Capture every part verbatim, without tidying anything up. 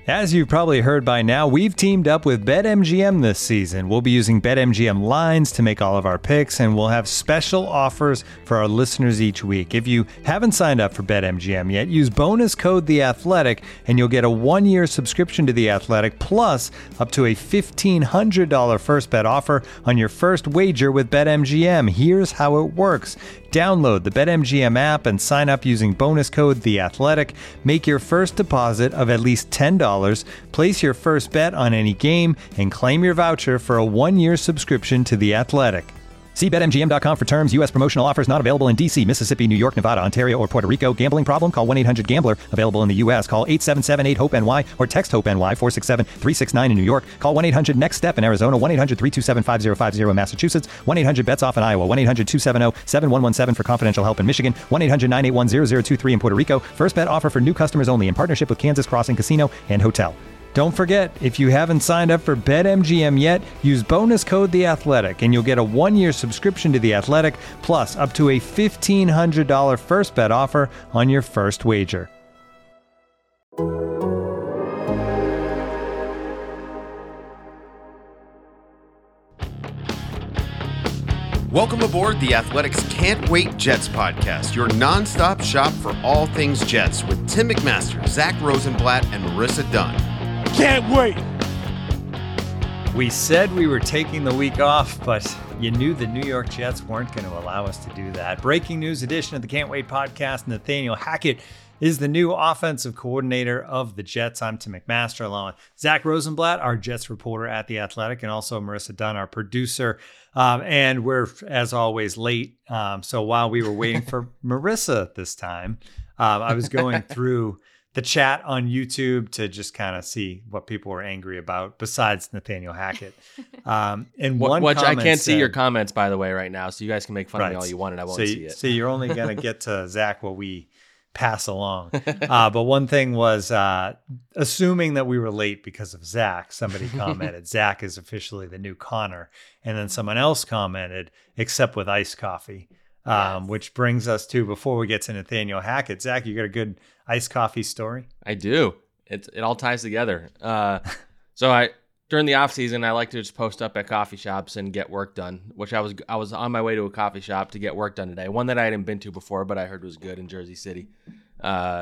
As you've probably heard by now, we've teamed up with BetMGM this season. We'll be using BetMGM lines to make all of our picks, and we'll have special offers for our listeners each week. If you haven't signed up for BetMGM yet, use bonus code The Athletic, and you'll get a one-year subscription to The Athletic, plus up to a fifteen hundred dollars first bet offer on your first wager with BetMGM. Here's how it works. Download the BetMGM app and sign up using bonus code The Athletic. Make your first deposit of at least ten dollars, place your first bet on any game, and claim your voucher for a one-year subscription to The Athletic. See Bet M G M dot com for terms. U S promotional offers not available in D C, Mississippi, New York, Nevada, Ontario, or Puerto Rico. Gambling problem? Call one eight hundred gambler. Available in the U S. Call eight seven seven eight hope N Y or text HOPE-NY four six seven three six nine in New York. Call one eight hundred next step in Arizona. one eight hundred three two seven five zero five zero in Massachusetts. one eight hundred bets off in Iowa. one eight hundred two seven zero seven one one seven for confidential help in Michigan. one eight hundred nine eight one zero zero two three in Puerto Rico. First bet offer for new customers only in partnership with Kansas Crossing Casino and Hotel. Don't forget, if you haven't signed up for BetMGM yet, use bonus code The Athletic, and you'll get a one-year subscription to The Athletic, plus up to a fifteen hundred dollars first bet offer on your first wager. Welcome aboard the Athletics Can't Wait Jets podcast, your nonstop shop for all things Jets with Tim McMaster, Zach Rosenblatt, and Marissa Dunn. Can't wait. We said we were taking the week off, but you knew the New York Jets weren't going to allow us to do that. Breaking news edition of the Can't Wait podcast. Nathaniel Hackett is the new offensive coordinator of the Jets. I'm Tim McMaster, along with Zach Rosenblatt, our Jets reporter at The Athletic, and also Marissa Dunn, our producer. Um, and we're, as always, late. Um, so while we were waiting for Marissa this time, um, I was going through the chat on YouTube to just kind of see what people were angry about besides Nathaniel Hackett. Um, and one Which I can't said, see your comments, by the way, right now. So you guys can make fun right. of me all you want and I won't so, see it. So you're only going to get to Zach what we pass along. Uh, but one thing was, uh, assuming that we were late because of Zach, somebody commented, Zach is officially the new Connor. And then someone else commented, except with iced coffee. Um, Yes. Which brings us to, before we get to Nathaniel Hackett, Zach, you got a good iced coffee story? I do. It it all ties together. Uh, so I during the off season, I like to just post up at coffee shops and get work done. Which I was I was on my way to a coffee shop to get work done today. One that I hadn't been to before, but I heard was good in Jersey City. Uh,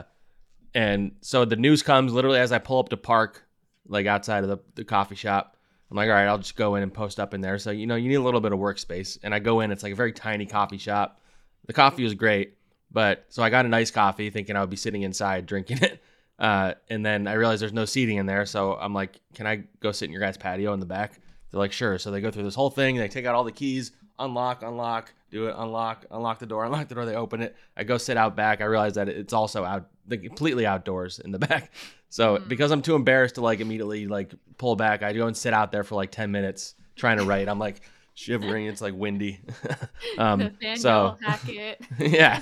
and so the news comes literally as I pull up to park, like outside of the, the coffee shop. I'm like, all right, I'll just go in and post up in there. So, you know, you need a little bit of workspace. And I go in, it's like a very tiny coffee shop. The coffee was great, but so I got a nice coffee thinking I would be sitting inside drinking it. Uh, and then I realized there's no seating in there. So I'm like, can I go sit in your guys' patio in the back? They're like, sure. So they go through this whole thing. They take out all the keys, unlock, unlock, do it, unlock, unlock the door, unlock the door. They open it. I go sit out back. I realize that it's also out, like, completely outdoors in the back. So mm-hmm. because I'm too embarrassed to like immediately like pull back, I go and sit out there for like ten minutes trying to write. I'm like shivering. It's like windy. um, Nathaniel so Hackett. yeah.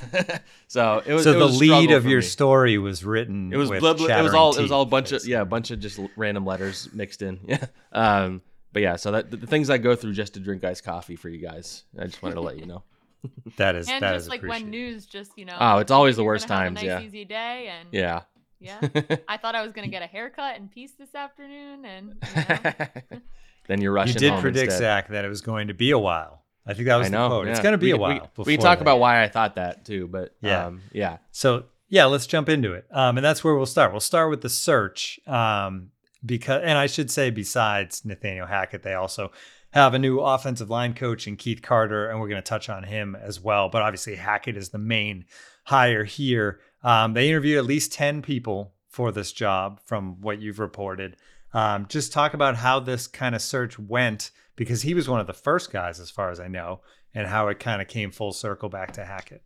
so it was. So it the was a lead struggle of for your me. story was written. It was with blah, blah, it was all chattering it was all a teeth, bunch of basically. yeah a bunch of just random letters mixed in. Yeah. Um, but yeah, so that the, the things I go through just to drink iced coffee for you guys. I just wanted to let you know. That is And that just is like when appreciated. news just, you know. Oh, it's always the you're worst gonna have times, A nice, yeah. easy day. And Yeah. yeah. I thought I was going to get a haircut and peace this afternoon. And, you know. Then you're You rushing did home predict, instead. Zach, that it was going to be a while. I think that was I know. the quote. Yeah. It's going to be we, a while. We, before we can talk that. about why I thought that too, but Yeah. um, yeah. So yeah, let's jump into it. Um, and that's where we'll start. We'll start with the search. Um, because, and I should say, besides Nathaniel Hackett, they also have a new offensive line coach in Keith Carter, and we're going to touch on him as well. But obviously, Hackett is the main hire here. Um, they interviewed at least ten people for this job, from what you've reported. Um, just talk about how this kind of search went, because he was one of the first guys, as far as I know, and how it kind of came full circle back to Hackett.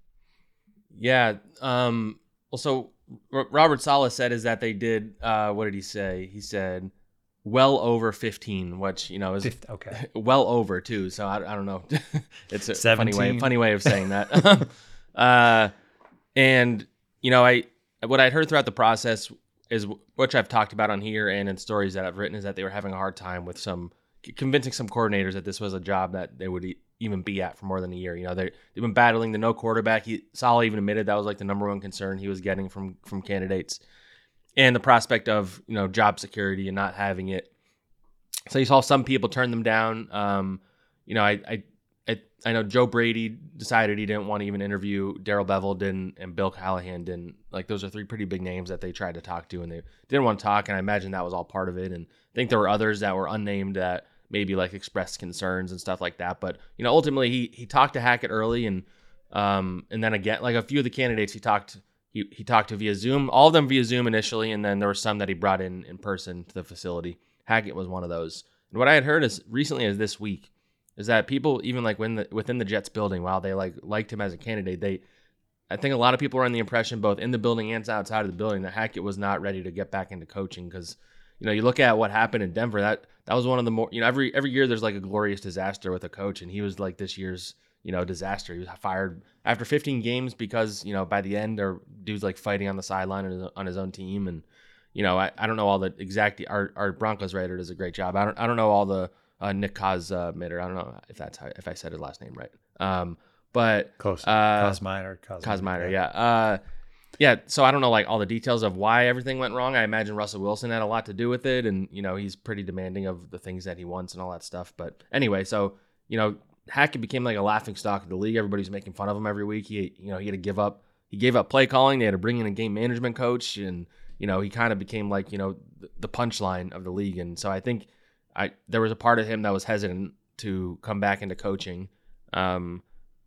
Yeah. Um, well, so R- Robert Saleh said is that they did, uh, what did he say? He said well over fifteen, which, you know, is Fifth, okay. well over too. So I, I don't know. It's a funny way, seventeen funny way of saying that. uh, and, you know, I, what I'd heard throughout the process is, which I've talked about on here and in stories that I've written, is that they were having a hard time with some, convincing some coordinators that this was a job that they would e- even be at for more than a year. You know, they, they've been battling the no quarterback. He, Saleh even admitted that was like the number one concern he was getting from, from candidates. and the prospect of, you know, job security and not having it. So you saw some people turn them down. Um, you know, I, I I I know Joe Brady decided he didn't want to even interview. Darrell Bevell didn't, and Bill Callahan didn't. Like, those are three pretty big names that they tried to talk to, and they didn't want to talk. And I imagine that was all part of it. And I think there were others that were unnamed that maybe like expressed concerns and stuff like that. But you know, ultimately he he talked to Hackett early, and um and then again, like a few of the candidates he talked he he talked to via Zoom, all of them via Zoom initially, and then there were some that he brought in in person to the facility. Hackett was one of those. And what I had heard as recently as this week is that people, even like when the, within the Jets building, while they like liked him as a candidate, they, I think a lot of people are in the impression, both in the building and outside of the building, that Hackett was not ready to get back into coaching. Because, you know, you look at what happened in Denver, that that was one of the more, you know, every every year there's like a glorious disaster with a coach, and he was like this year's, you know, disaster. He was fired after fifteen games because, you know, by the end, there dudes like fighting on the sideline on his, on his own team. And, you know, I, I don't know all the exact, our, our Broncos writer does a great job. I don't I don't know all the, Uh, Nick Kosmider. I don't know if that's how, if I said his last name right. Um, but Close. Uh, Kosmider. Kosmider, yeah. Uh, yeah. So I don't know like all the details of why everything went wrong. I imagine Russell Wilson had a lot to do with it, and you know he's pretty demanding of the things that he wants and all that stuff. But anyway, so you know Hackett became like a laughing stock of the league. Everybody's making fun of him every week. He you know he had to give up. He gave up play calling. They had to bring in a game management coach, and you know he kind of became like you know the punchline of the league. And so I think. I there was a part of him that was hesitant to come back into coaching, um,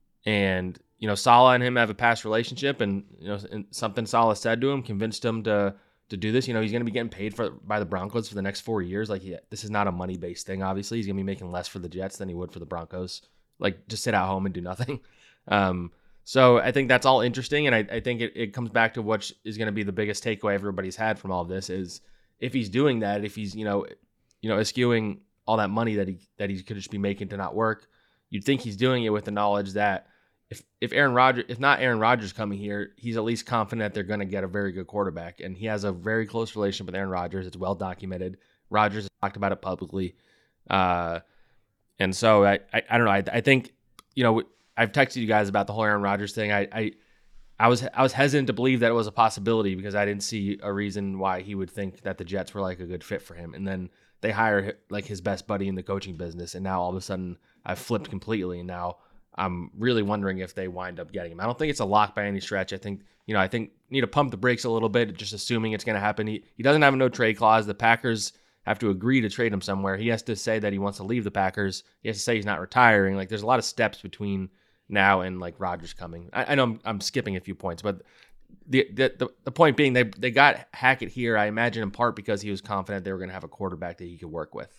and you know Saleh and him have a past relationship, and you know and something Saleh said to him convinced him to to do this. You know he's going to be getting paid for by the Broncos for the next four years. Like he, this is not a money based thing. Obviously, he's going to be making less for the Jets than he would for the Broncos. Like just sit at home and do nothing. Um, so I think that's all interesting, and I, I think it, it comes back to what is going to be the biggest takeaway everybody's had from all of this is if he's doing that, if he's you know. you know, eschewing all that money that he that he could just be making to not work. You'd think he's doing it with the knowledge that if if Aaron Rodgers, if not Aaron Rodgers coming here, he's at least confident that they're going to get a very good quarterback. And he has a very close relationship with Aaron Rodgers. It's well documented. Rodgers has talked about it publicly. Uh, and so I, I, I don't know. I, I think, you know, I've texted you guys about the whole Aaron Rodgers thing. I, I I was I was hesitant to believe that it was a possibility because I didn't see a reason why he would think that the Jets were like a good fit for him. And then they hire like his best buddy in the coaching business, and now all of a sudden I've flipped completely, and now I'm really wondering if they wind up getting him. I don't think it's a lock by any stretch. I think you know I think need to pump the brakes a little bit, just assuming it's going to happen. He he doesn't have a no trade clause. The Packers have to agree to trade him somewhere. He has to say that he wants to leave the Packers. He has to say he's not retiring. Like there's a lot of steps between now and like Rodgers coming. I, I know I'm, I'm skipping a few points, but. The, the the point being, they they got Hackett here, I imagine, in part because he was confident they were going to have a quarterback that he could work with.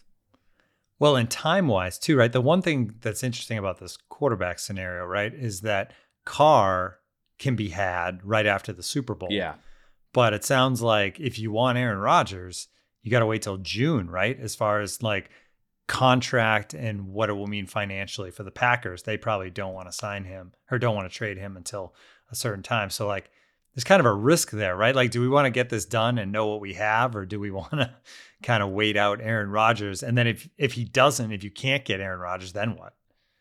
Well, and time-wise, too, right? The one thing that's interesting about this quarterback scenario, right, is that Carr can be had right after the Super Bowl. Yeah. But it sounds like if you want Aaron Rodgers, you got to wait till June, right? As far as like contract and what it will mean financially for the Packers. They probably don't want to sign him or don't want to trade him until a certain time. So, like, there's kind of a risk there, right? Like, do we want to get this done and know what we have, or do we want to kind of wait out Aaron Rodgers? And then if if he doesn't, if you can't get Aaron Rodgers, then what?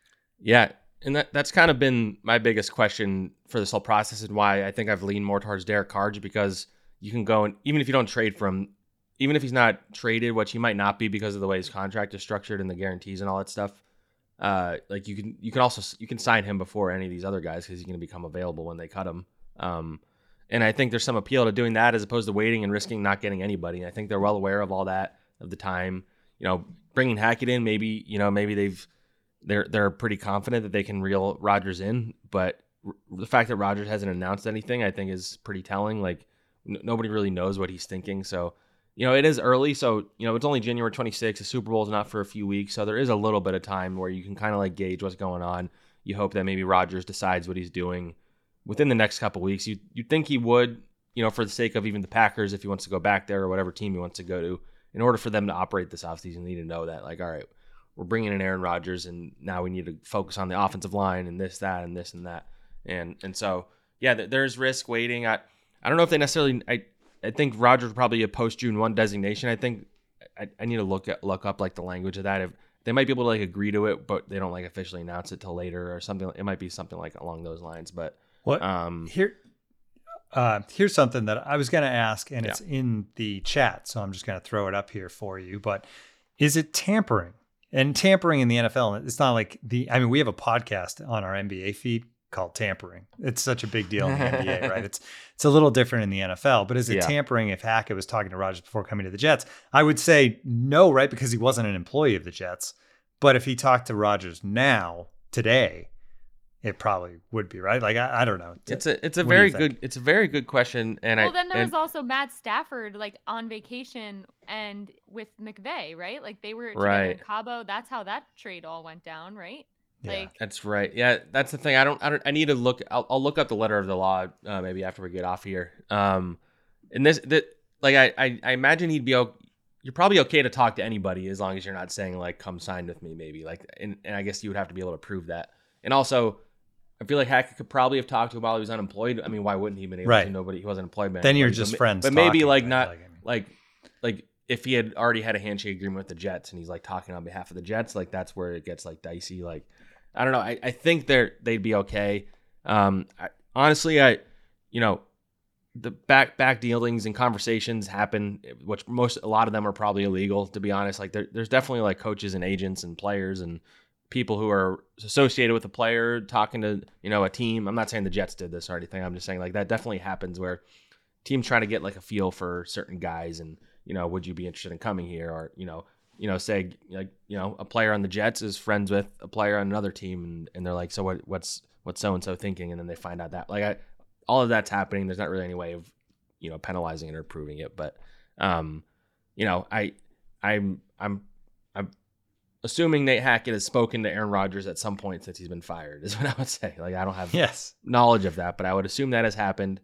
Yeah, and that that's kind of been my biggest question for this whole process, and why I think I've leaned more towards Derek Carr, because you can go and even if you don't trade for him, even if he's not traded, which he might not be because of the way his contract is structured and the guarantees and all that stuff, uh, like you can you can also you can sign him before any of these other guys because he's going to become available when they cut him. Um, And I think there's some appeal to doing that as opposed to waiting and risking not getting anybody. I think they're well aware of all that of the time. You know, bringing Hackett in, maybe you know, maybe they've they're they're pretty confident that they can reel Rodgers in. But r- the fact that Rodgers hasn't announced anything, I think, is pretty telling. Like n- nobody really knows what he's thinking. So you know, it is early. So you know, it's only January twenty-sixth. The Super Bowl is not for a few weeks, so there is a little bit of time where you can kind of like gauge what's going on. You hope that maybe Rodgers decides what he's doing within the next couple of weeks. You you'd think he would, you know, for the sake of even the Packers, if he wants to go back there or whatever team he wants to go to, in order for them to operate this offseason, they need to know that, like, all right, we're bringing in Aaron Rodgers, and now we need to focus on the offensive line and this, that, and this and that. And and so, yeah, there's risk waiting. I I don't know if they necessarily, I, I think Rodgers would probably a post-June first designation. I think I, I need to look at, look up, like, the language of that. If they might be able to, like, agree to it, but they don't, like, officially announce it till later or something. It might be something, like, along those lines, but... What Um, here? uh, here's something that I was going to ask, and Yeah. it's in the chat, so I'm just going to throw it up here for you. But is it tampering? And tampering in the N F L, it's not like the, I mean, we have a podcast on our N B A feed called Tampering. It's such a big deal in the N B A, right? It's it's a little different in the N F L, but is it Yeah. tampering if Hackett was talking to Rodgers before coming to the Jets? I would say no, right? Because he wasn't an employee of the Jets. But if he talked to Rodgers now, today, it probably would be, right? Like, I, I don't know. It's a it's a What do you very think? good it's a very good question. And Well, I then there and- was also Matt Stafford, like on vacation and with McVay, right? Like they were together in Right. Cabo. That's how that trade all went down, right? Yeah. Like, That's right. Yeah, that's the thing. I don't. I don't. I need to look. I'll, I'll look up the letter of the law uh, maybe after we get off here. Um, and this that like I, I I imagine he'd be. o- You're probably okay to talk to anybody as long as you're not saying like come sign with me maybe like and, and I guess you would have to be able to prove that. And also, I feel like Hackett could probably have talked to him while he was unemployed. I mean, why wouldn't he have been able Right. to? Nobody. He wasn't employed. by Then you're anybody. just But ma- friends But maybe talking, like right? not Like, I mean- like like if he had already had a handshake agreement with the Jets and he's like talking on behalf of the Jets, like that's where it gets like dicey. Like I don't know. I, I think they're they'd be okay. Um, I, honestly, I you know the back back dealings and conversations happen, which most a lot of them are probably illegal. To be honest, like there, there's definitely like coaches and agents and players and people who are associated with a player talking to you know a team. I'm not saying the Jets did this or anything. I'm just saying like that definitely happens where teams trying to get like a feel for certain guys and you know would you be interested in coming here or you know you know say like you know a player on the Jets is friends with a player on another team and, and they're like so what what's what's so and so thinking and then they find out that like I all of that's happening. There's not really any way of you know penalizing it or proving it, but um you know I I'm I'm I'm assuming Nate Hackett has spoken to Aaron Rodgers at some point since he's been fired is what I would say. Like I don't have Yes. knowledge of that, but I would assume that has happened.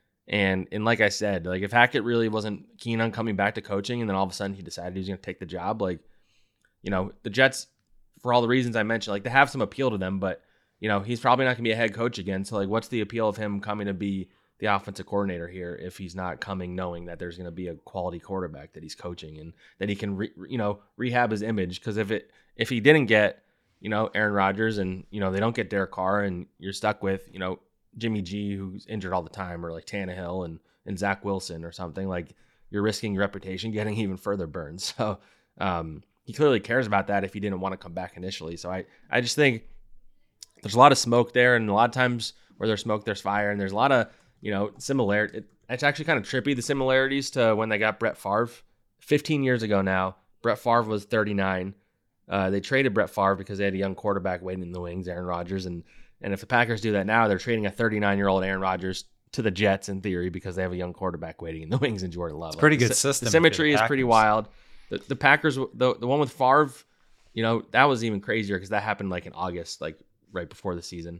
And and like I said, like if Hackett really wasn't keen on coming back to coaching, and then all of a sudden he decided he was going to take the job, like you know the Jets, for all the reasons I mentioned, like they have some appeal to them, but you know he's probably not going to be a head coach again. So like, what's the appeal of him coming to be the offensive coordinator here if he's not coming knowing that there's going to be a quality quarterback that he's coaching and that he can re, you know rehab his image? Because if it if he didn't get you know Aaron Rodgers and you know they don't get Derek Carr and you're stuck with you know Jimmy G, who's injured all the time, or like Tannehill and, and Zach Wilson or something, like you're risking your reputation getting even further burned. So um, he clearly cares about that if he didn't want to come back initially. So I, I just think there's a lot of smoke there, and a lot of times where there's smoke, there's fire, and there's a lot of, you know, similarity. It, it's actually kind of trippy, the similarities to when they got Brett Favre fifteen years ago now. Brett Favre was thirty-nine. Uh, they traded Brett Favre because they had a young quarterback waiting in the wings, Aaron Rodgers, and And if the Packers do that now, they're trading a thirty-nine-year-old Aaron Rodgers to the Jets in theory because they have a young quarterback waiting in the wings in Jordan Love. It's a pretty Like, good the, system The if you're symmetry the is pretty Packers. wild. The, the Packers, the the one with Favre, you know, that was even crazier because that happened like in August, like right before the season.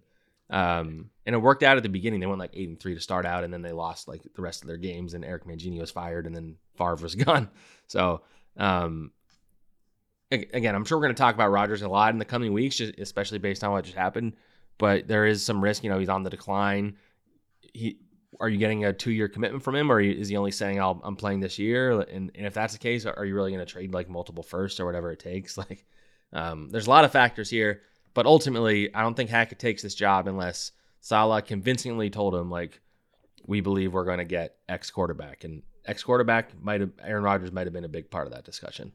Um, and it worked out at the beginning. They went like eight and three to start out, and then they lost like the rest of their games. And Eric Mangini was fired, and then Favre was gone. So, um, again, I'm sure we're going to talk about Rodgers a lot in the coming weeks, just, especially based on what just happened. But there is some risk. You know, he's on the decline. He, are you getting a two-year commitment from him, or is he only saying, I'll, "I'm playing this year"? And, and if that's the case, are you really going to trade like multiple firsts or whatever it takes? Like, um, there's a lot of factors here. But ultimately, I don't think Hackett takes this job unless Saleh convincingly told him, like, we believe we're going to get X quarterback, and X quarterback might have Aaron Rodgers might have been a big part of that discussion.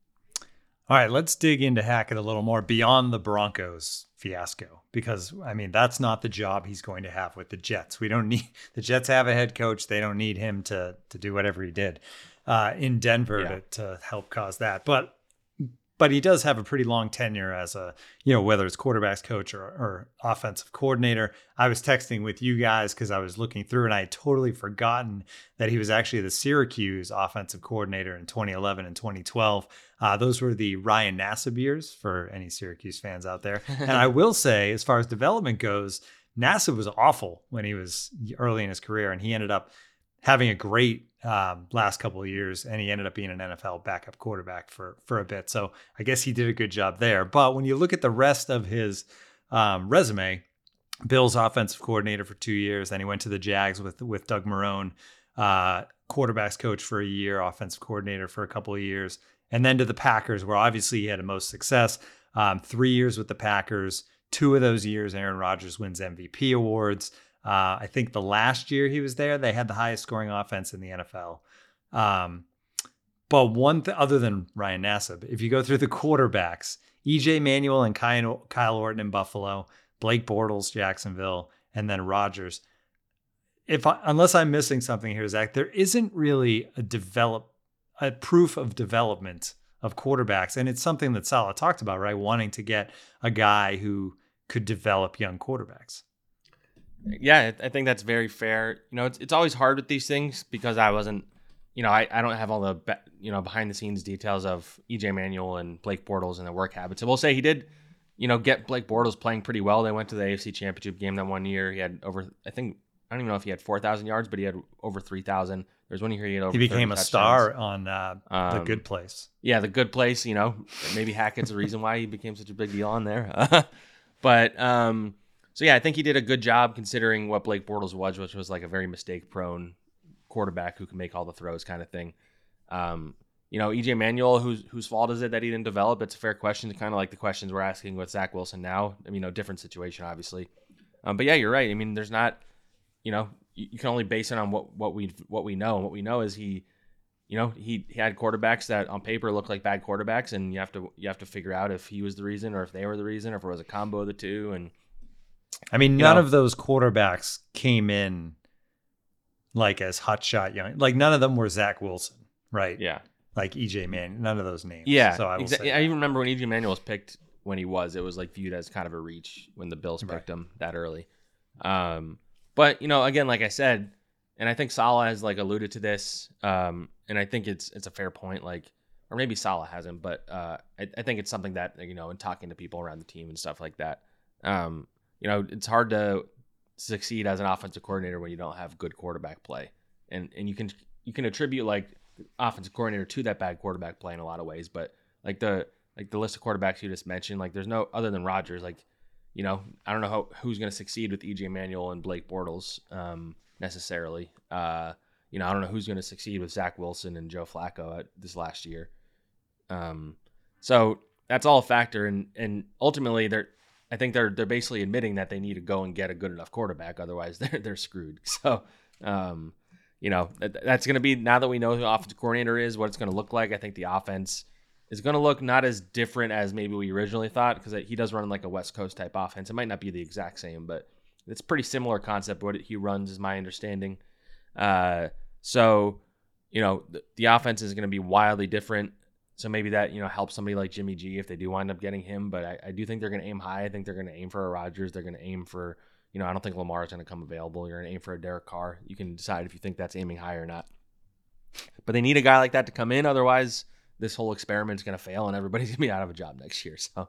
All right, let's dig into Hackett a little more beyond the Broncos fiasco, because I mean that's not the job he's going to have with the Jets. We don't need the Jets have a head coach. They don't need him to to do whatever he did uh, in Denver Yeah. to, to help cause that. But but he does have a pretty long tenure as a, you know, whether it's quarterbacks coach or, or offensive coordinator. I was texting with you guys because I was looking through and I had totally forgotten that he was actually the Syracuse offensive coordinator in twenty eleven and twenty twelve. Uh, those were the Ryan Nassib years for any Syracuse fans out there. And I will say, as far as development goes, Nassib was awful when he was early in his career, and he ended up having a great um, last couple of years, and he ended up being an N F L backup quarterback for for a bit. So I guess he did a good job there. But when you look at the rest of his um, resume, Bill's offensive coordinator for two years, then he went to the Jags with with Doug Marrone, uh, quarterbacks coach for a year, offensive coordinator for a couple of years, and then to the Packers, where obviously he had the most success. Um, three years with the Packers. Two of those years, Aaron Rodgers wins M V P awards. Uh, I think the last year he was there, they had the highest scoring offense in the N F L. Um, but one th- other than Ryan Nassib, if you go through the quarterbacks, E J Manuel and Kyle, Kyle Orton in Buffalo, Blake Bortles, Jacksonville, and then Rodgers. If I, unless I'm missing something here, Zach, there isn't really a develop a proof of development of quarterbacks, and it's something that Saleh talked about, right? Wanting to get a guy who could develop young quarterbacks. Yeah, I think that's very fair. You know, it's it's always hard with these things because I wasn't, you know, I, I don't have all the, you know, behind the scenes details of E J Manuel and Blake Bortles and their work habits. And we'll say he did, you know, get Blake Bortles playing pretty well. They went to the A F C Championship game that one year. He had over, I think, I don't even know if he had four thousand yards, but he had over three thousand. There's one year he had over He became a touchdowns. star on uh, um, The Good Place. Yeah, The Good Place, you know, maybe Hackett's the reason why he became such a big deal on there. but, um, so yeah, I think he did a good job considering what Blake Bortles was, which was like a very mistake-prone quarterback who can make all the throws kind of thing. Um, you know, E J Manuel, whose whose fault is it that he didn't develop? It's a fair question, kind of like the questions we're asking with Zach Wilson now. I mean, you know, different situation, obviously. Um, but yeah, you're right. I mean, there's not, you know, you, you can only base it on what, what we what we know. And what we know is he, you know, he, he had quarterbacks that on paper look like bad quarterbacks, and you have to you have to figure out if he was the reason or if they were the reason or if it was a combo of the two. And I mean, none know, of those quarterbacks came in like as hotshot young. Like none of them were Zach Wilson, right? Yeah. Like E J Man, none of those names. Yeah. So I will exa- say I even remember when E J Manuel was picked when he was, it was like viewed as kind of a reach when the Bills picked Right. him that early. Um, but you know, again, like I said, and I think Saleh has like alluded to this, um, and I think it's it's a fair point. Like, or maybe Saleh hasn't, but uh, I, I think it's something that, you know, in talking to people around the team and stuff like that, um, you know, it's hard to succeed as an offensive coordinator when you don't have good quarterback play, and and you can you can attribute like offensive coordinator to that bad quarterback play in a lot of ways, but like the like the list of quarterbacks you just mentioned, like there's no other than Rodgers, like, you know, I don't know how, who's going to succeed with E J Manuel and Blake Bortles um, necessarily. Uh, you know, I don't know who's going to succeed with Zach Wilson and Joe Flacco at this last year. Um, so that's all a factor, and and ultimately they're, I think they're they're basically admitting that they need to go and get a good enough quarterback, otherwise they're they're screwed. So, um, you know, that, that's going to be, now that we know who the offensive coordinator is, what it's going to look like. I think the offense is going to look not as different as maybe we originally thought, because he does run like a West Coast type offense. It might not be the exact same, but it's pretty similar concept. What he runs is my understanding. Uh, so, you know, the, the offense is going to be wildly different. So maybe that, you know, helps somebody like Jimmy G if they do wind up getting him. But I, I do think they're going to aim high. I think they're going to aim for a Rodgers. They're going to aim for, you know, I don't think Lamar is going to come available. You're going to aim for a Derek Carr. You can decide if you think that's aiming high or not. But they need a guy like that to come in. Otherwise, this whole experiment is going to fail and everybody's going to be out of a job next year. So,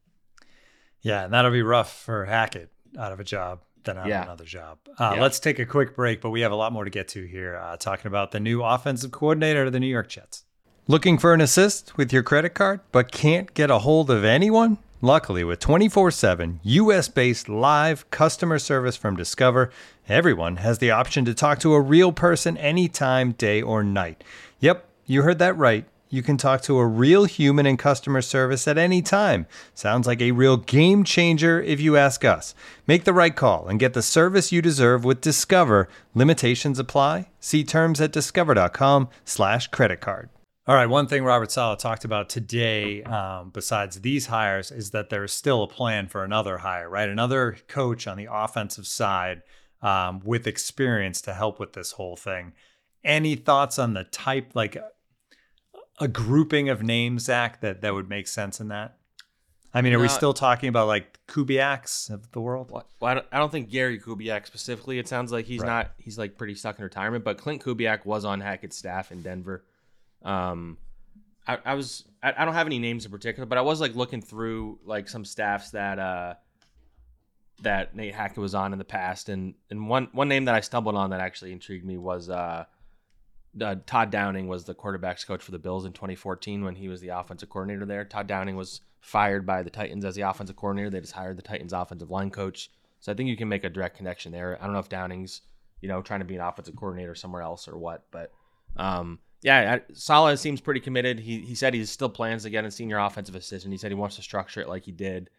yeah, and that'll be rough for Hackett, out of a job than out Yeah. of another job. Uh, Yeah. Let's take a quick break, but we have a lot more to get to here, uh, talking about the new offensive coordinator of the New York Jets. Looking for an assist with your credit card, but can't get a hold of anyone? Luckily, with twenty-four seven U S-based live customer service from Discover, everyone has the option to talk to a real person anytime, day or night. Yep, you heard that right. You can talk to a real human in customer service at any time. Sounds like a real game changer if you ask us. Make the right call and get the service you deserve with Discover. Limitations apply. See terms at discover.com slash credit card. All right, one thing Robert Saleh talked about today, um, besides these hires, is that there's still a plan for another hire, right? Another coach on the offensive side um, with experience to help with this whole thing. Any thoughts on the type, like a grouping of names, Zach, that, that would make sense in that? I mean, are we No. still talking about like Kubiaks of the world? well, I don't, I don't think Gary Kubiak specifically. It sounds like he's Right. not, he's like pretty stuck in retirement, but Clint Kubiak was on Hackett's staff in Denver. Um, I, I was, I, I don't have any names in particular, but I was like looking through like some staffs that, uh, that Nate Hackett was on in the past. And, and one, one name that I stumbled on that actually intrigued me was, uh, uh, Todd Downing was the quarterback's coach for the Bills in twenty fourteen when he was the offensive coordinator there. Todd Downing was fired by the Titans as the offensive coordinator. They just hired the Titans offensive line coach. So I think you can make a direct connection there. I don't know if Downing's, you know, trying to be an offensive coordinator somewhere else or what, but, um, yeah, Saleh seems pretty committed. He he said he still plans to get a senior offensive assistant. He said he wants to structure it like he did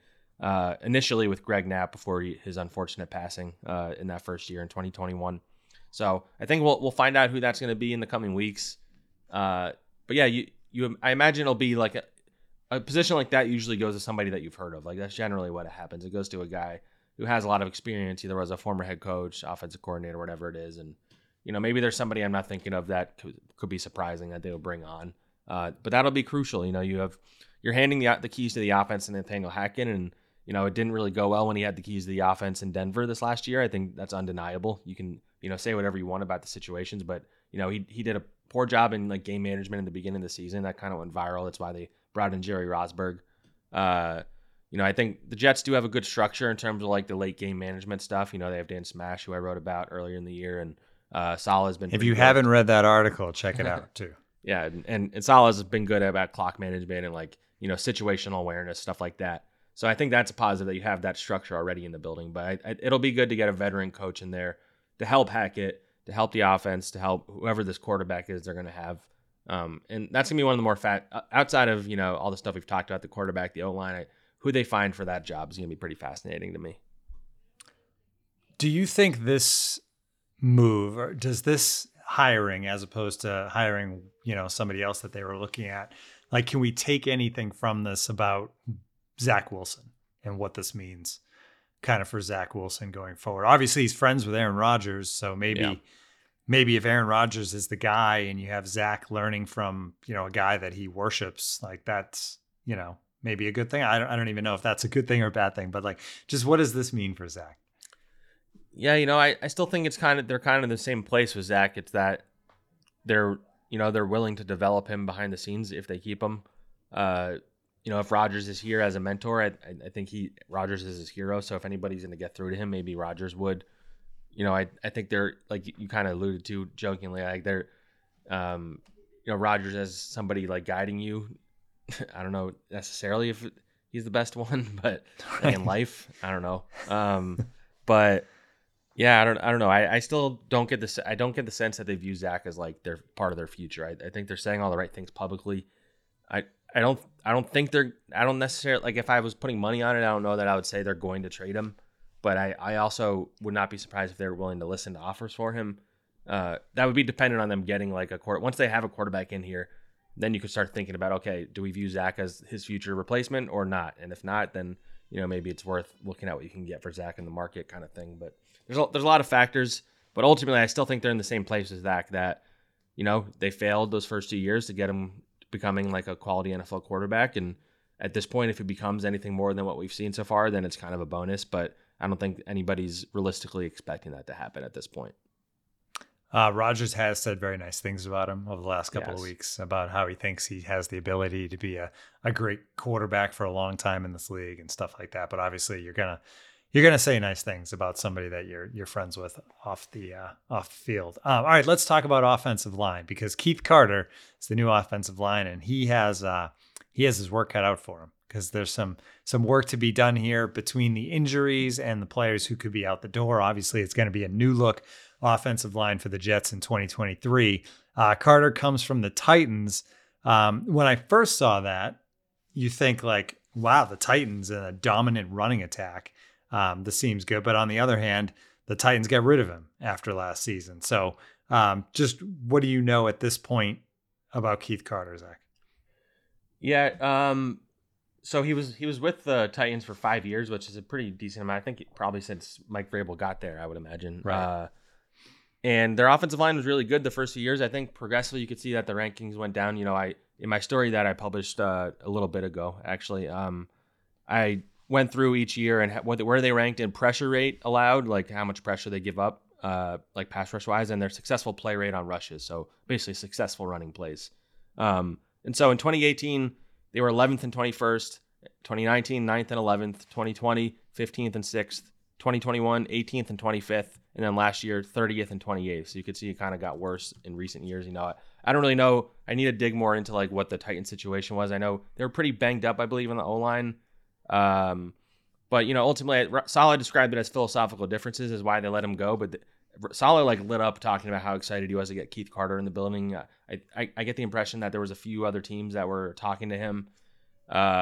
uh, initially with Greg Knapp before he, his unfortunate passing uh, in that first year in twenty twenty-one. So I think we'll we'll find out who that's going to be in the coming weeks. Uh, but yeah, you you I imagine it'll be like a, a position like that usually goes to somebody that you've heard of. Like that's generally what happens. It goes to a guy who has a lot of experience, either as a former head coach, offensive coordinator, whatever it is, and you know maybe there's somebody I'm not thinking of that could, could be surprising that they'll bring on. Uh, but that'll be crucial. You know, you have you're handing the the keys to the offense to Nathaniel Hackett, and you know it didn't really go well when he had the keys to the offense in Denver this last year. I think that's undeniable. You can you know say whatever you want about the situations, but you know he he did a poor job in like game management in the beginning of the season. That kind of went viral. That's why they brought in Jerry Rosburg. Uh, you know, I think the Jets do have a good structure in terms of like the late game management stuff. You know, they have Dan Smash, who I wrote about earlier in the year, and uh, Saleh has been. If you good. haven't read that article, check it out too. Yeah, and, and, and Saleh has been good about clock management and like, you know, situational awareness, stuff like that. So I think that's a positive that you have that structure already in the building. But I, I, it'll be good to get a veteran coach in there to help Hackett, to help the offense, to help whoever this quarterback is they're going to have. Um, and that's going to be one of the more fat, outside of, you know, all the stuff we've talked about, the quarterback, the O-line, who they find for that job is going to be pretty fascinating to me. Do you think this move, or does this hiring as opposed to hiring, you know, somebody else that they were looking at, like, can we take anything from this about Zach Wilson and what this means kind of for Zach Wilson going forward? Obviously he's friends with Aaron Rodgers. So maybe, yeah. maybe if Aaron Rodgers is the guy and you have Zach learning from, you know, a guy that he worships, like that's, you know, maybe a good thing. I don't, I don't even know if that's a good thing or a bad thing, but like, just what does this mean for Zach? Yeah, you know, I, I still think it's kind of, they're kind of in the same place with Zach. It's that they're, you know, they're willing to develop him behind the scenes if they keep him. Uh, you know, if Rodgers is here as a mentor, I, I think he, Rodgers is his hero. So if anybody's going to get through to him, maybe Rodgers would. You know, I, I think they're, like you kind of alluded to jokingly, like they're, um, you know, Rodgers as somebody like guiding you. I don't know necessarily if he's the best one, but like in life, I don't know. Um, but yeah, I don't, I don't know. I, I still don't get this. I don't get the sense that they view Zach as like they're part of their future. I, I think they're saying all the right things publicly. I, I don't, I don't think they're, I don't necessarily, like if I was putting money on it, I don't know that I would say they're going to trade him, but I, I also would not be surprised if they're willing to listen to offers for him. Uh, that would be dependent on them getting like a court. Once they have a quarterback in here, then you could start thinking about, okay, do we view Zach as his future replacement or not? And if not, then, you know, maybe it's worth looking at what you can get for Zach in the market kind of thing. But there's a, there's a lot of factors, but ultimately I still think they're in the same place as Zach, that, you know, they failed those first two years to get him becoming like a quality N F L quarterback. And at this point, if he becomes anything more than what we've seen so far, then it's kind of a bonus, but I don't think anybody's realistically expecting that to happen at this point. Uh, Rodgers has said very nice things about him over the last couple yes. of weeks about how he thinks he has the ability to be a, a great quarterback for a long time in this league and stuff like that. But obviously you're going to, you're going to say nice things about somebody that you're, you're friends with off the, uh, off the field. Um, all right, let's talk about offensive line, because Keith Carter is the new offensive line, and he has, uh, he has his work cut out for him, because there's some, some work to be done here between the injuries and the players who could be out the door. Obviously it's going to be a new look offensive line for the Jets in twenty twenty-three. Uh, Carter comes from the Titans. Um, when I first saw that, you think like, wow, the Titans and a dominant running attack. Um, this seems good. But on the other hand, the Titans got rid of him after last season. So um, just what do you know at this point about Keith Carter, Zach? Yeah. Um, so he was he was with the Titans for five years, which is a pretty decent amount. I think probably since Mike Vrabel got there, I would imagine. Right. Uh, And their offensive line was really good the first few years. I think progressively you could see that the rankings went down. You know, I in my story that I published uh, a little bit ago, actually, um, I went through each year and ha- where they ranked in pressure rate allowed, like how much pressure they give up, uh, like pass rush wise, and their successful play rate on rushes. So basically successful running plays. Um, and so in twenty eighteen, they were eleventh and twenty-first, twenty nineteen, ninth and eleventh, twenty twenty, fifteenth and sixth, twenty twenty-one, eighteenth and twenty-fifth. And then last year, thirtieth and twenty-eighth. So you could see it kind of got worse in recent years. You know, I, I don't really know. I need to dig more into like what the Titans situation was. I know they were pretty banged up, I believe, on the O-line. Um, but, you know, ultimately, Saleh described it as philosophical differences is why they let him go. But the, Saleh like lit up talking about how excited he was to get Keith Carter in the building. I, I, I get the impression that there was a few other teams that were talking to him. Uh,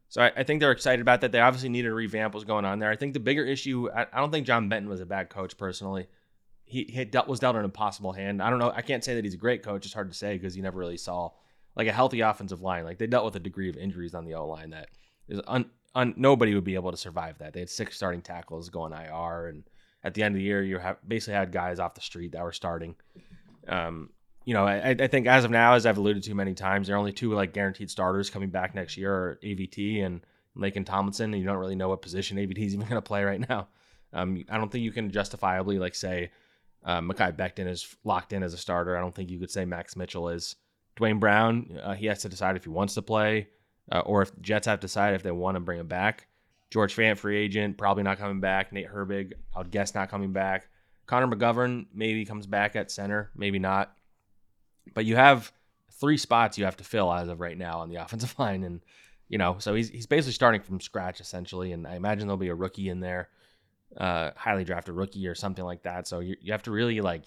So I, I think they're excited about that. They obviously needed a revamp what's going on there. I think the bigger issue, I, I don't think John Benton was a bad coach personally. He, he dealt, was dealt an impossible hand. I don't know. I can't say that he's a great coach. It's hard to say because you never really saw like a healthy offensive line. Like they dealt with a degree of injuries on the O-line that is un, un, nobody would be able to survive that. They had six starting tackles going I R, and at the end of the year, you have basically had guys off the street that were starting. Um, you know, I, I think as of now, as I've alluded to many times, there are only two like guaranteed starters coming back next year, are A V T and Laken Tomlinson, and you don't really know what position A V T is even going to play right now. Um, I don't think you can justifiably like say uh, Mekhi Becton is locked in as a starter. I don't think you could say Max Mitchell is. Dwayne Brown, uh, he has to decide if he wants to play, uh, or if Jets have to decide if they want to bring him back. George Fant, free agent, probably not coming back. Nate Herbig, I would guess not coming back. Connor McGovern maybe comes back at center, maybe not. But you have three spots you have to fill as of right now on the offensive line. And, you know, so he's he's basically starting from scratch essentially. And I imagine there'll be a rookie in there, uh, highly drafted rookie or something like that. So you, you have to really like,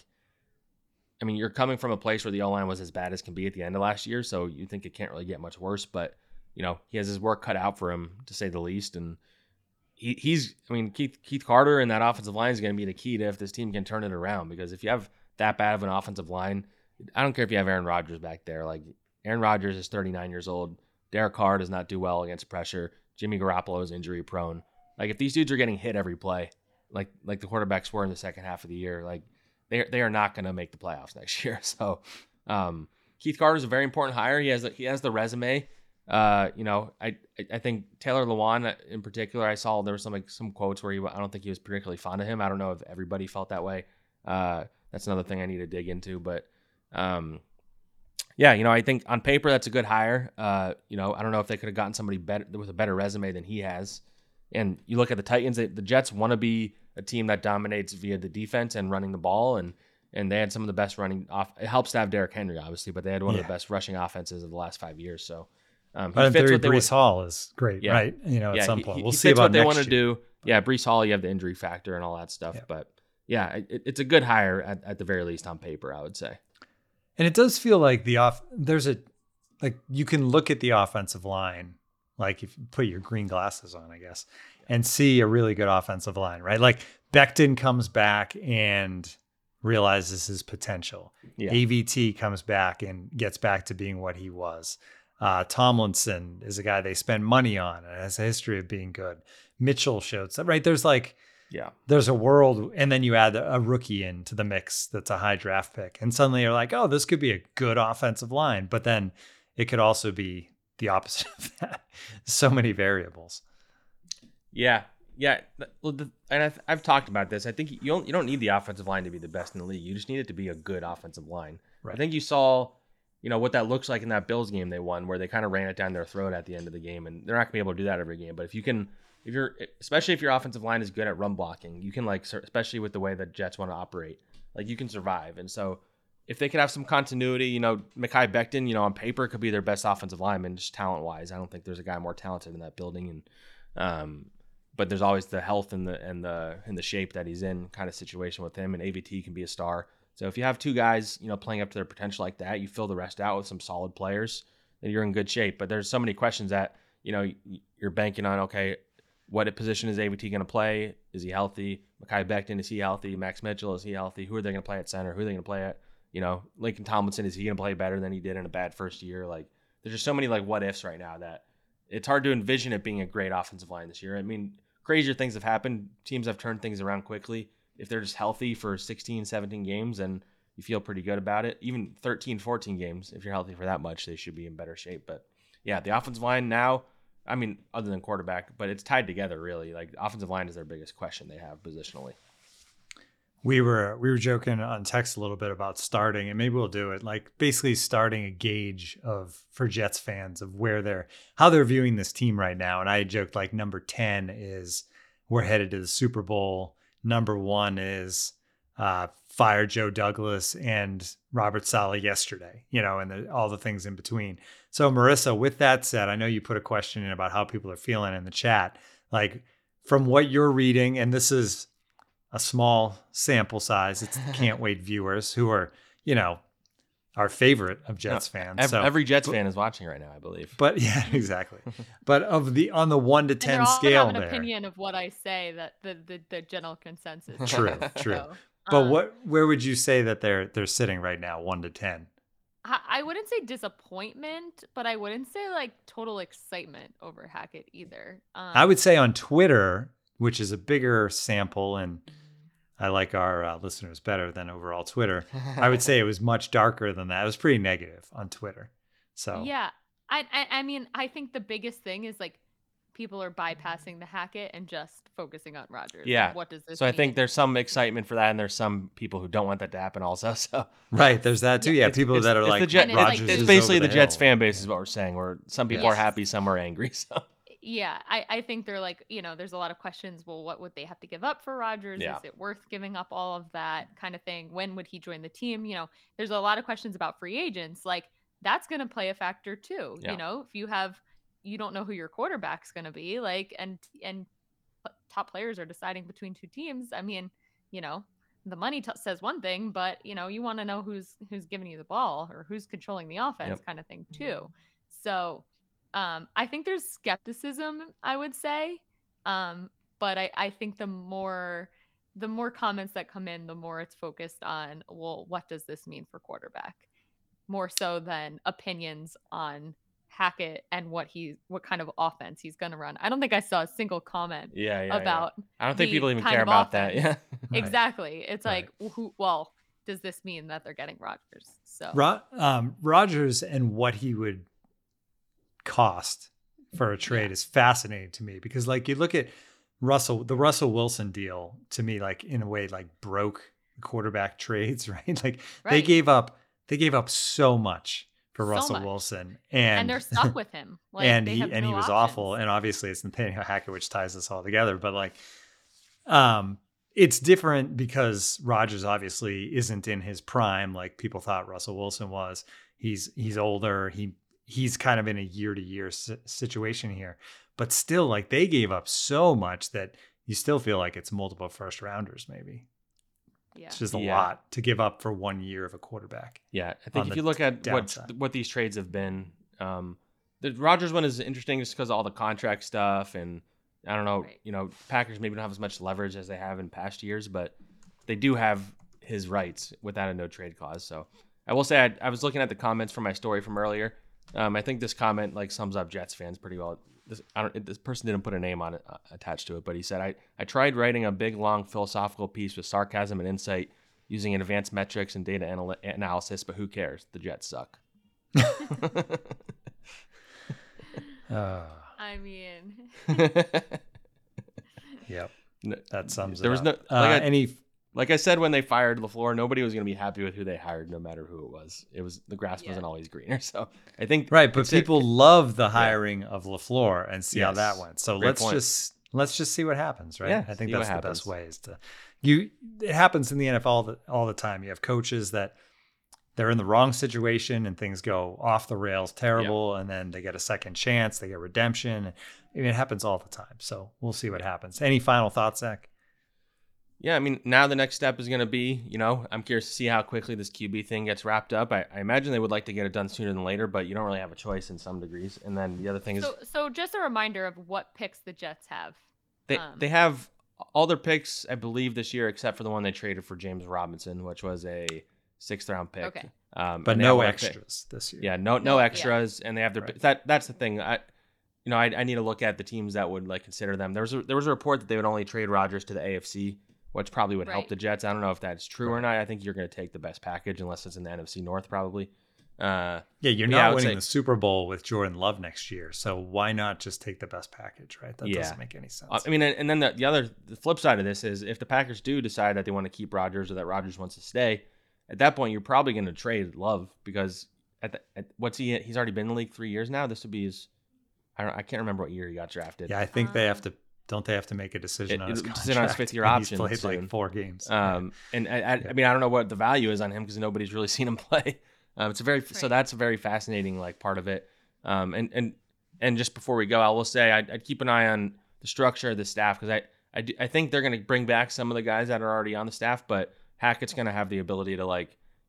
I mean, you're coming from a place where the O-line was as bad as can be at the end of last year. So you think it can't really get much worse. But, you know, he has his work cut out for him, to say the least. And he, he's, I mean, Keith, Keith Carter and that offensive line is going to be the key to if this team can turn it around. Because if you have that bad of an offensive line, I don't care if you have Aaron Rodgers back there. Like, Aaron Rodgers is thirty-nine years old. Derek Carr does not do well against pressure. Jimmy Garoppolo is injury prone. Like, if these dudes are getting hit every play, like like the quarterbacks were in the second half of the year, like they they are not going to make the playoffs next year. So, um, Keith Carter is a very important hire. He has the, he has the resume. Uh, you know, I I think Taylor Lewan in particular, I saw there were some like some quotes where he I don't think he was particularly fond of him. I don't know if everybody felt that way. Uh, that's another thing I need to dig into, but. Um, yeah, you know, I think on paper that's a good hire. Uh, you know, I don't know if they could have gotten somebody better with a better resume than he has. And you look at the Titans, they, the Jets want to be a team that dominates via the defense and running the ball, and and they had some of the best running off. It helps to have Derrick Henry, obviously, but they had one yeah. of the best rushing offenses of the last five years. So, um, but in theory, Breece Hall is great, yeah. right? You know, at yeah, some he, point, he, we'll he see fits about what they next want to year. do. Yeah, Breece Hall, you have the injury factor and all that stuff, yeah. but yeah, it, it's a good hire at, at the very least on paper, I would say. And it does feel like the off there's a like you can look at the offensive line, like if you put your green glasses on, I guess, and see a really good offensive line, right? Like Becton comes back and realizes his potential. Yeah. A V T comes back and gets back to being what he was. Uh, Tomlinson is a guy they spend money on and has a history of being good. Mitchell showed some, right? There's like, yeah, there's a world, and then you add a rookie into the mix that's a high draft pick, and suddenly you're like, oh, this could be a good offensive line, but then it could also be the opposite of that. So many variables. Yeah, yeah, and I've, I've talked about this. I think you don't you don't need the offensive line to be the best in the league. You just need it to be a good offensive line. Right. I think you saw, you know, what that looks like in that Bills game they won, where they kind of ran it down their throat at the end of the game, and they're not gonna be able to do that every game. But if you can. If you're, especially if your offensive line is good at run blocking, you can like, especially with the way that Jets want to operate, like you can survive. And so if they could have some continuity, you know, Mekhi Becton, you know, on paper could be their best offensive lineman, just talent wise. I don't think there's a guy more talented in that building. And, um, but there's always the health and the, and the, and the shape that he's in kind of situation with him, and A V T can be a star. So if you have two guys, you know, playing up to their potential like that, you fill the rest out with some solid players, then you're in good shape. But there's so many questions that, you know, you're banking on, okay, what position is A V T going to play? Is he healthy? Mekhi Becton, is he healthy? Max Mitchell, is he healthy? Who are they going to play at center? Who are they going to play at? You know, Laken Tomlinson, is he going to play better than he did in a bad first year? Like, there's just so many like what ifs right now that it's hard to envision it being a great offensive line this year. I mean, crazier things have happened. Teams have turned things around quickly. If they're just healthy for sixteen, seventeen games, then you feel pretty good about it. Even thirteen, fourteen games, if you're healthy for that much, they should be in better shape. But yeah, the offensive line now, I mean, other than quarterback, but it's tied together really. Like, offensive line is their biggest question they have positionally. We were we were joking on text a little bit about starting, and maybe we'll do it. Like, basically starting a gauge of for Jets fans of where they're how they're viewing this team right now. And I joked like number ten is we're headed to the Super Bowl. Number one is uh, fire Joe Douglas and Robert Saleh yesterday, you know, and the, all the things in between. So Marissa, with that said, I know you put a question in about how people are feeling in the chat. Like, from what you're reading, and this is a small sample size, it's the Can't Wait viewers who are, you know, our favorite of Jets No, fans. Every, so every Jets fan is watching right now, I believe. But yeah, exactly. But of the on the one to And ten they're all scale have an there. opinion of what I say that the the, the general consensus. is. True, true. So, But um, what where would you say that they're they're sitting right now, one to ten? I, I wouldn't say disappointment, but I wouldn't say like total excitement over Hackett either. Um, I would say on Twitter, which is a bigger sample, and I like our uh, listeners better than overall Twitter. I would say it was much darker than that. It was pretty negative on Twitter. So Yeah, I, I I mean I think the biggest thing is like people are bypassing the Hackett and just focusing on Rodgers. Yeah. What does this? So I mean? think there's some excitement for that, and there's some people who don't want that to happen also. So right, there's that too. Yeah, It's- people it's- that are it's like the Jet- And it's like- Rodgers. it's it's is basically over the, Jets hill. fan base is what we're saying. Where some people are Yes. happy, some are angry. So Yeah, I, I think they're like, you know, there's a lot of questions. Well, what would they have to give up for Rodgers? Yeah. Is it worth giving up all of that kind of thing? When would he join the team? You know, there's a lot of questions about free agents. Like, that's going to play a factor too. Yeah. You know, if you have, you don't know who your quarterback's going to be, like, and, and top players are deciding between two teams. I mean, you know, the money t- says one thing, but, you know, you want to know who's, who's giving you the ball or who's controlling the offense Yep. kind of thing too. So, Um, I think there's skepticism, I would say. Um, but I, I think the more the more comments that come in, the more it's focused on, well, what does this mean for quarterback? More so than opinions on Hackett and what he what kind of offense he's gonna run. I don't think I saw a single comment yeah, yeah. yeah. about I don't think the people even kind care of about that. offense. Yeah. exactly. It's Right. like who well, does this mean that they're getting Rodgers? So Ro- um, Rodgers and what he would cost for a trade Yeah. is fascinating to me because like you look at Russell, the Russell Wilson deal to me, like in a way, like broke quarterback trades, right? Like they Right. gave up, they gave up so much for So Russell much. Wilson, and, and they're stuck with him. Like, and they he have and he no was options. awful, and obviously it's Nathaniel Hackett which ties this all together. But like, um, it's different because Rodgers obviously isn't in his prime like people thought Russell Wilson was. He's he's older. He he's kind of in a year to year situation here, but still, like they gave up so much that you still feel like it's multiple first rounders. Maybe Yeah. it's just a Yeah. lot to give up for one year of a quarterback. Yeah, I on think if the you look at what downside. what these trades have been, um, the Rodgers one is interesting just because of all the contract stuff, and I don't know, Right. you know, Packers maybe don't have as much leverage as they have in past years, but they do have his rights without a no trade clause. So I will say I, I was looking at the comments from my story from earlier. Um, I think this comment like sums up Jets fans pretty well. This I don't. This person didn't put a name on it uh, attached to it, but he said, "I I tried writing a big long philosophical piece with sarcasm and insight." Using advanced metrics and data anal- analysis, but who cares? The Jets suck. Uh, I mean, yep, No, that sums it there was up. no- uh, like I- any. like I said when they fired LaFleur, nobody was going to be happy with who they hired, no matter who it was. It was the grass Yeah. wasn't always greener. So I think Right, but it's it. people love the hiring of LaFleur and see how Yes. that went. So Great let's point. just let's just see what happens, right? Yeah, I think see what that's the happens. best way is to you it happens in the N F L all the, all the time. You have coaches that they're in the wrong situation and things go off the rails terrible and then they get a second chance, they get redemption. I mean, it happens all the time. So we'll see what happens. Any final thoughts, Zach? Yeah, I mean, now the next step is going to be, you know, I'm curious to see how quickly this Q B thing gets wrapped up. I, I imagine they would like to get it done sooner than later, but you don't really have a choice in some degrees. And then the other thing is so so just a reminder of what picks the Jets have. they, um, they have all their picks, I believe, this year, except for the one they traded for James Robinson, which was a sixth round pick. Okay. Um, But and they no have a pick- extras this year. Yeah, no no No, yeah. extras, and they have their Right. that. That's the thing. I, you know, I, I need to look at the teams that would like consider them. There was a, there was a report that they would only trade Rodgers to the A F C, which probably would help Right. the Jets. I don't know if that's true or Right. not. I think you're going to take the best package unless it's in the N F C North, probably. Uh, Yeah, you're Yeah, I not would winning say- the Super Bowl with Jordan Love next year. So why not just take the best package, right? That Yeah. doesn't make any sense. I mean, and and then the, the other the flip side of this is if the Packers do decide that they want to keep Rodgers or that Rodgers wants to stay, at that point you're probably going to trade Love because at, the, at what's he he's already been in the league three years now. This would be his. I don't. I can't remember what year he got drafted. Yeah, I think they have Um, to. Don't they have to make a decision It- on his it- contract? decision on his fifth-year And option He's played soon. like four games. Um, and I, I, I mean, I don't know what the value is on him because nobody's really seen him play. Um, it's a very so Right. that's a very fascinating like part of it. Um, and and and just before we go, I will say I'd, I'd keep an eye on the structure of the staff because I I, do- I think they're going to bring back some of the guys that are already on the staff, but Hackett's going to have the ability to like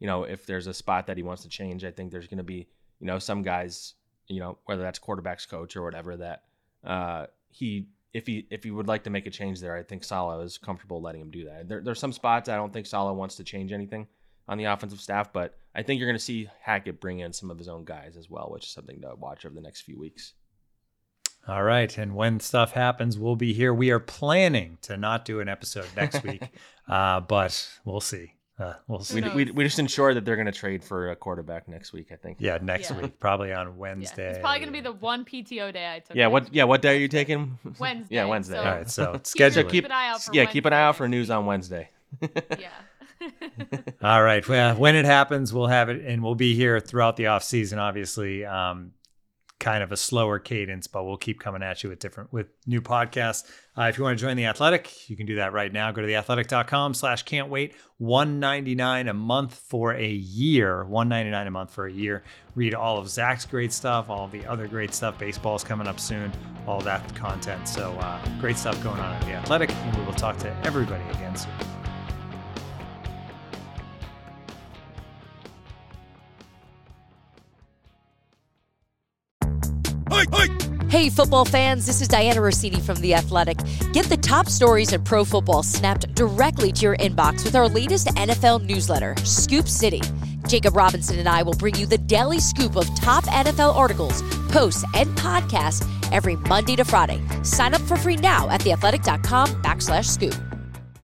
you know, if there's a spot that he wants to change, I think there's going to be, you know, some guys, you know, whether that's quarterback's coach or whatever, that uh, he, if he, if he would like to make a change there, I think Saleh is comfortable letting him do that. There, there's some spots I don't think Saleh wants to change anything on the offensive staff, but I think you're going to see Hackett bring in some of his own guys as well, which is something to watch over the next few weeks. All right. And when stuff happens, we'll be here. We are planning to not do an episode next week, uh, but we'll see. Uh, we'll see. We, we, we just ensure that they're going to trade for a quarterback next week, I think. Yeah, next Yeah. week, probably on Wednesday. Yeah. It's probably going to be the one P T O day I took. Yeah, in. what yeah, what day are you taking? Wednesday. Yeah, Wednesday. So All right, so keep, schedule. keep an eye out for yeah, keep an eye out for Wednesday. news on Wednesday. Yeah. All right. Well, when it happens, we'll have it, and we'll be here throughout the off season. Obviously, um, kind of a slower cadence, but we'll keep coming at you with different with new podcasts. Uh, if you want to join The Athletic, you can do that right now. Go to theathletic.com slash can't wait. one ninety-nine a month for a year. one ninety-nine a month for a year. Read all of Zach's great stuff, all of the other great stuff. Baseball's coming up soon. All that content. So uh, great stuff going on at The Athletic, and we will talk to everybody again soon. Hey, football fans, this is Diana Rossini from The Athletic. Get the top stories in pro football snapped directly to your inbox with our latest N F L newsletter, Scoop City. Jacob Robinson and I will bring you the daily scoop of top N F L articles, posts, and podcasts every Monday to Friday. Sign up for free now at theathletic.com backslash scoop.